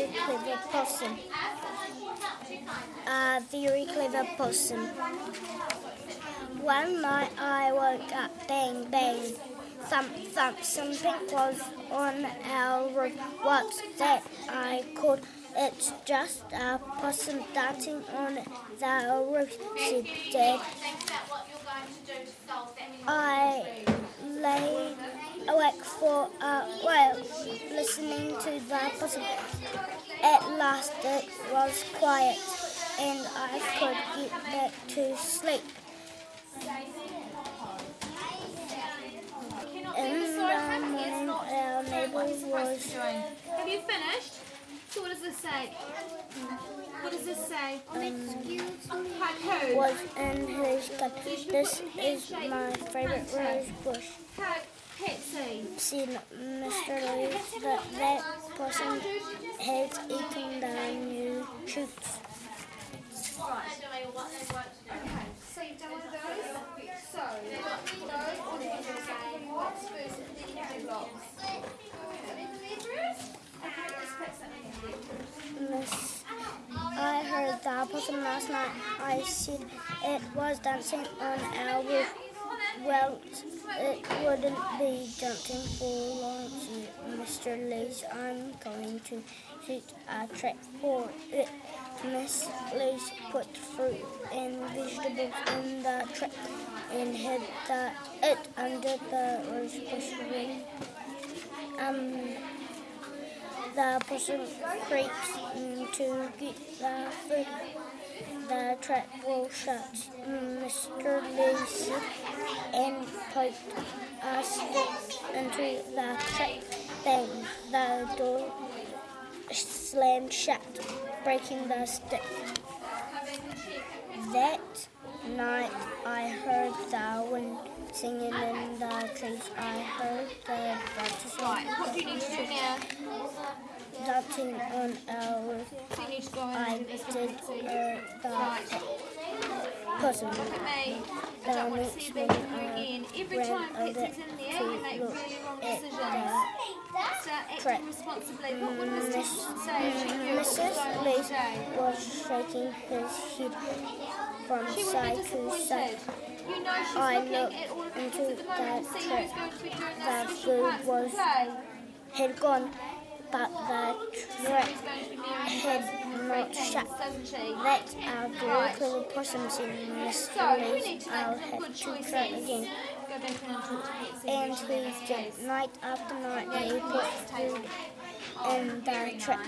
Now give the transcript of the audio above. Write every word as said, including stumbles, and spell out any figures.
clever possum. A very clever possum. One night I woke up, bang, bang, thump, thump, something was on our roof. What's that? I called. It's just a possum dancing on the roof, said Dad. I lay awake for a while, listening to the possum. At last it was quiet, and I could get back to sleep. In the morning, our neighbour was... Have you finished? So what does this say? What does this say? Um, was in his gut. This is my favourite rose bush, said Mister Leaf, but that possum has eaten the new shoots. So you've done one of those? So, those, or did you do something blocks first and then you do blocks? Miss, I heard the possum last night. I said it was dancing on our roof. Well, it wouldn't be dancing for long, said Mister Lees. I'm going to set a trap for it. Miss Lees put fruit and vegetables in the trap and hid the, it under the rose bush ring. Um, the possum creeps to get the fruit. The trap will shut, Mister Lee said, and poked a stick into the trap. Bang, the door slammed shut, breaking the stick. That night I heard the wind singing in the trees. I heard the birds Right, what do you need to do now? dancing on our roof. So you need to go in I and do this did one. uh, the Right. possum. Look at me. I The don't want to next see you morning begging you I again. Every ran time Pets over is in there, to you make look really wrong at decisions. the Start trap. acting responsibly. What would Mister say if she knew what was Missus going on Lee today? was shaking his head from She would side be to side. disappointed. You know she's I looking looked at all of the into kids at the moment the to see trap. who's going to be doing The the special food parts was of the play. had gone, but the trap Who's going to be Mary had not Poppins, shut. doesn't she? That's our very Right. clever possums in Mister So, we Lee's. need to I'll make some have good to choices. try again. Go back in and talk to Petsy. And he did. Night after night, he put food in the trap.